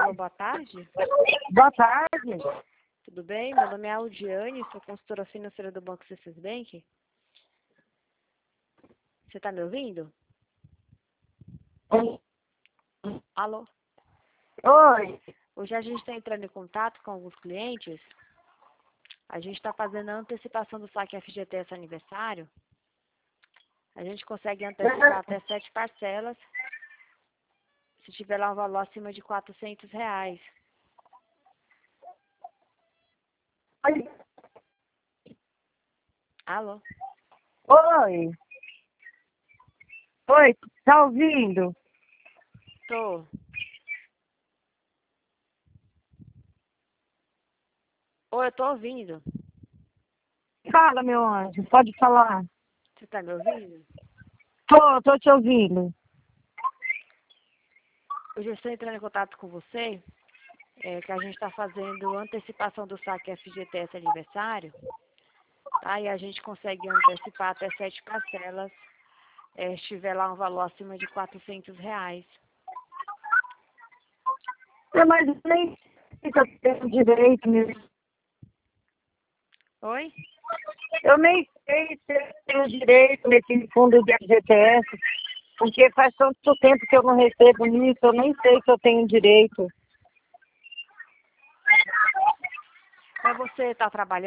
Alô, boa tarde. Boa tarde. Tudo bem? Meu nome é Audiane, sou consultora financeira do Banco C6 Bank. Você está me ouvindo? Alô? Oi. Hoje a gente está entrando em contato com alguns clientes. A gente está fazendo a antecipação do saque FGTS aniversário. A gente consegue antecipar até 7 parcelas, se tiver lá um valor acima de R$ 400. Alô? Oi. Oi, tá ouvindo? Tô. Oi, eu tô ouvindo. Fala, meu anjo, pode falar. Você tá me ouvindo? Tô te ouvindo. Hoje eu estou entrando em contato com você, que a gente está fazendo antecipação do saque FGTS aniversário, tá? E a gente consegue antecipar até 7 parcelas, se tiver lá um valor acima de R$ 400. Mas nem sei se eu tenho direito nisso. Oi? Eu nem sei se eu tenho direito nesse fundo de FGTS, porque faz tanto tempo que eu não recebo nisso, eu nem sei se eu tenho direito. Mas você está trabalhando?